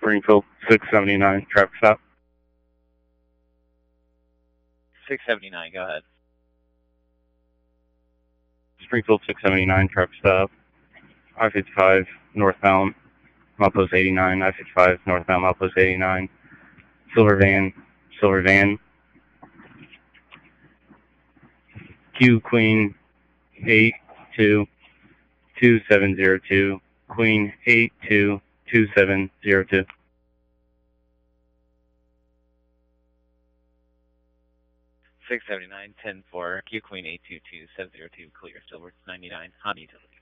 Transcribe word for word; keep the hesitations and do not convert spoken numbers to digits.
Springfield six seventy-nine, traffic stop. six seventy-nine, go ahead. Springfield six seventy-nine, traffic stop. I fifty-five, northbound, milepost eighty-nine, I fifty-five, northbound, milepost eighty-nine. Silver van, silver van. Q Queen eight two two seven zero two, Queen eight two two seven zero two. six seventy-nine, ten four, Q Queen eight two two seven zero two, clear, Silver ninety-nine, Honda Utility.